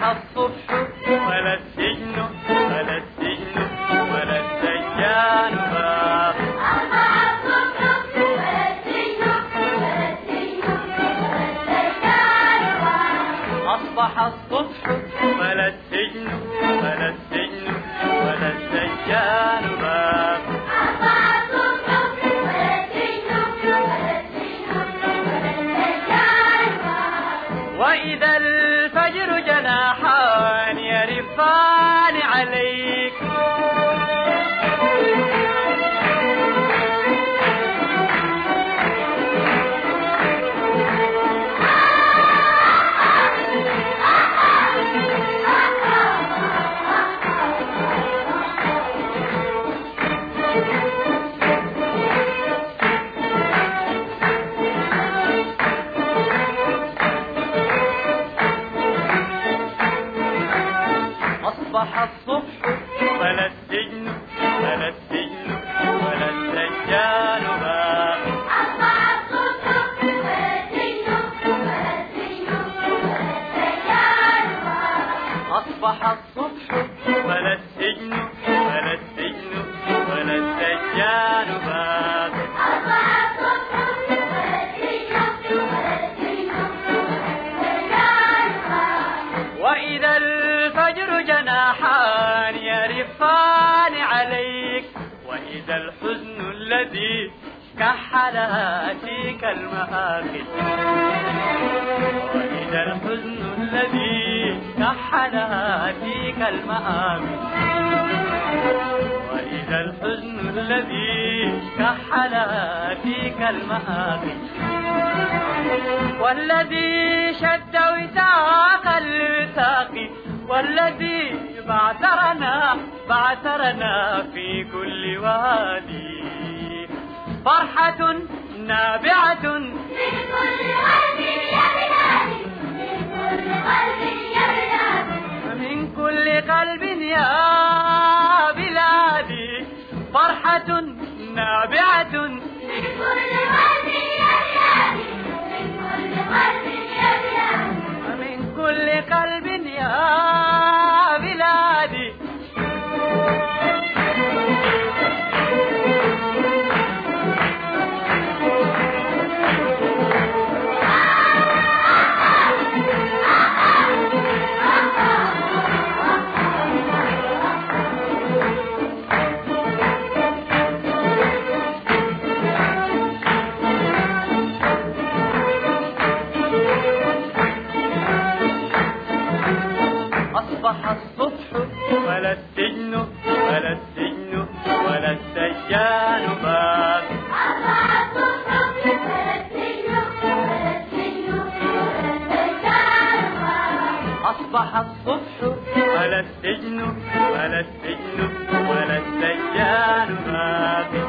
الصبح ولا السجن ولا السجن ولا السجان باب. أصبح الصبح ولا السجن ولا السجن ولا السجان باب. وإذا الفجر جناحان يرفان عليك أصبح الصبح ولا السجن ولا السجن ولا السجان باب. أصبح الصبح ولا السجن ولا السجن ولا السجان باب. وإذا الفجر جناحان يرفان عليك وإذا الحزن الذي كحل هاتيك المآكل وإذا الحزن الذي كحل هاتيك المآكل وإذا الحزن الذي كحل هاتيك المآكل والذي شد وثاق الوثاق والذي بعثرنا في كل وادي. فرحة نابعة من كل قلب يا بلادي من كل قلب يا بلادي. فرحة نابعة من كل قلب يا بلادي من كل قلب يا بلادي. أصبح الصبح ولا السجن ولا السجن ولا السجان باب. أصبح الصبح ولا السجن ولا السجن ولا السجان باب.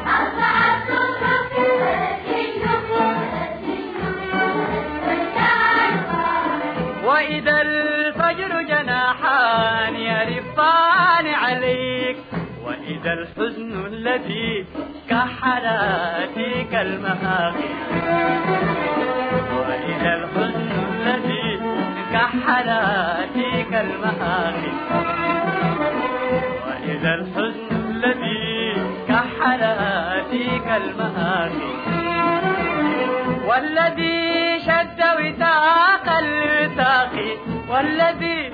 وإذا الفجر جناحان يرفان عليك وإذا الحزن الذي كحل هاتيك المآخي وإذا الحزن الذي كحل هاتيك المآخي وإذا الحزن الذي كحل هاتيك المآخي والذي شد وثاق الوثاق والذي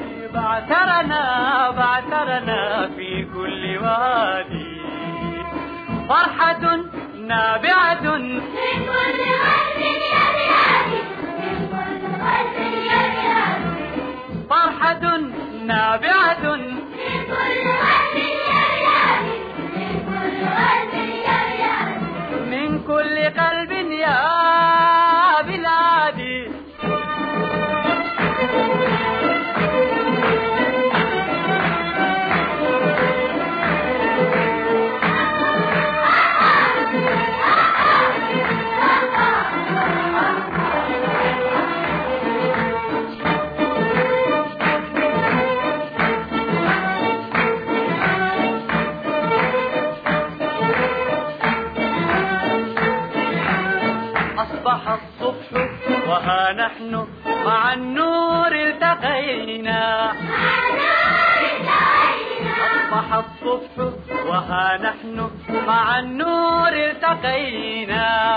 بعثرنا في كل وادي. فرحة نابعة من كل قلب يا بلادي من كل قلب يا بلادي. فرحة نابعة من كل قلب يا بلادي من كل قلب يا بلادي من كل قلب يا بلادي. أصبح الصبح وها نحن مع النور التقينا أصبح الصبح وها نحن مع النور التقينا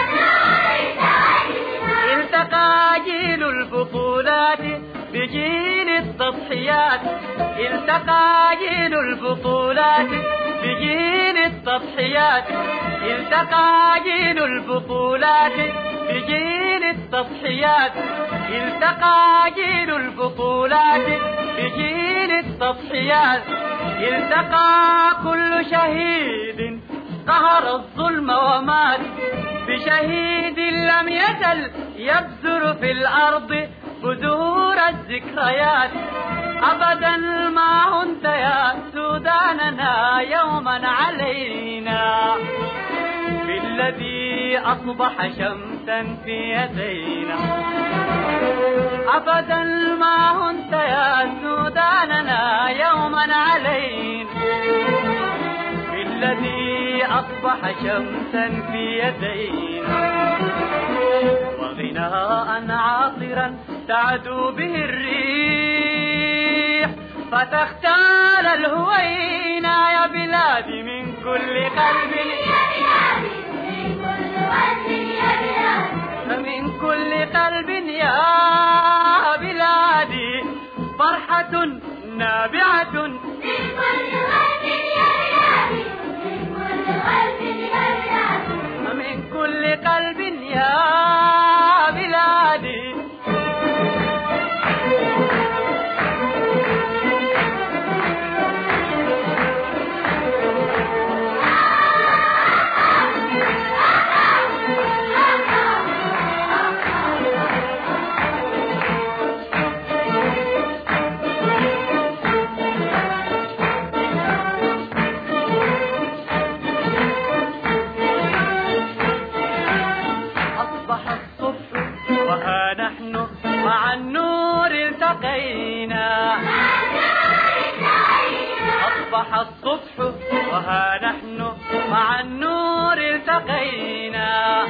التقى جيل البطولات بجيل التضحيات التقى جيل البطولات بجيل التضحيات التقى جيل البطولات بجيل التضحيات التقى جيل البطولات بجيل التضحيات التقى كل شهيد قهر الظلم ومات بشهيد لم يزل يبذر في الأرض بذور الذكريات أبدا ما هنت يا سوداننا يوما علينا بالذي أصبح شمسا في يدينا أبدا ما هنت يا سوداننا يوما علينا بالذي أصبح شمسا في يدينا وغناء عاطرا تعدو به الريح فتختال الهوينا يا بلادي من كل قلب من كل قلب يا بلادي فرحة نابعة من كل قلب يا بلادي من كل قلب يا بلادي مع النور التقينا أصبح الصبح وها نحن مع النور التقينا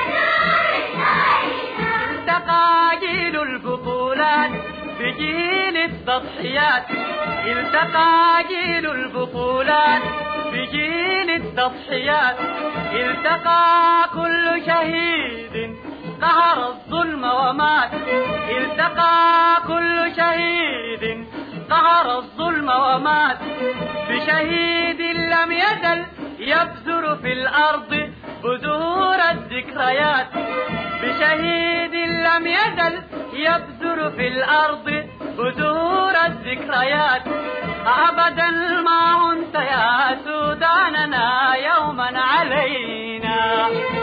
التقى جيل البطولات بجيل التضحيات التقى جيل البطولات بجيل التضحيات التقى كل شهيد قهر الظلم ومات التقى كل شهيد قهر الظلم ومات بشهيد لم يزل يبذر في الأرض بذور الذكريات بشهيد لم يزل يبذر في الأرض بذور الذكريات أبدا ما أنت يا سوداننا يوما علينا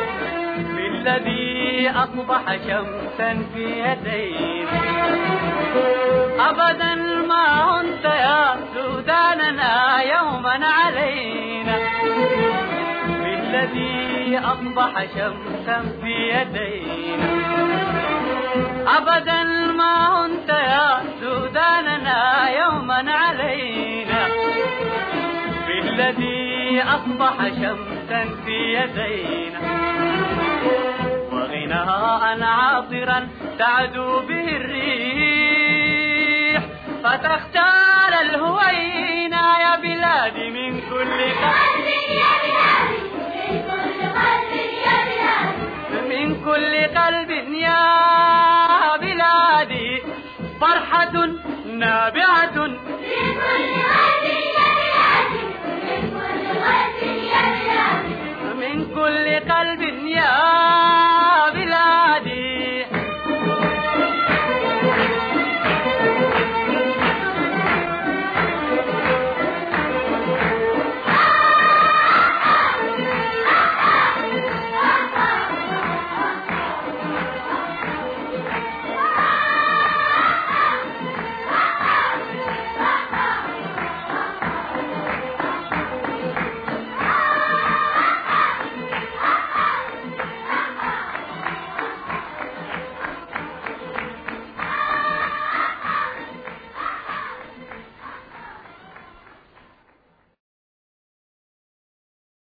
بالذي أصبح شمسا في يدينا أبدا ما أنت يا سوداننا يوما علينا بالذي أصبح شمسا في يدينا أبدا ما أنت يا سوداننا يوما علينا بالذي أصبح شمسا في يدينا وغناء عاطرا تعدو به الريح فتختال الهوينا يا بلادي من كل قلب من كل قلب يا بلادي فرحة نابعة من كل قلب يا